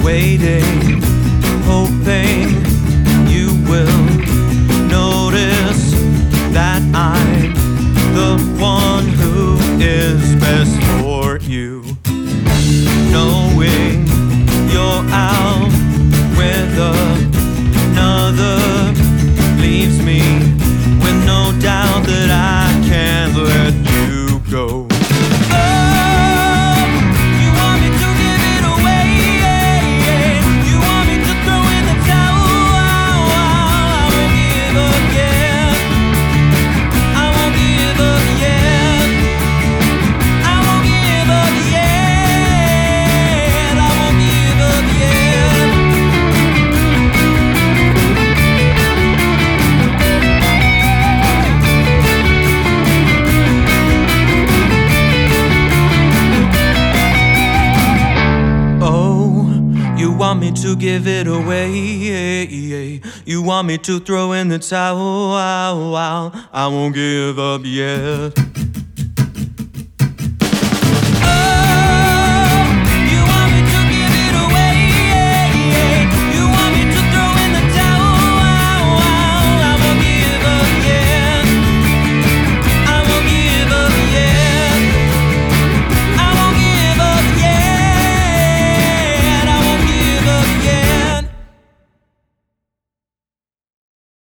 waiting, hoping you will notice that I'm the one who is best for you. Knowing you're out with another leaves me with no doubt that I can't let you go. You want me to give it away. You want me to throw in the towel. I won't give up yet.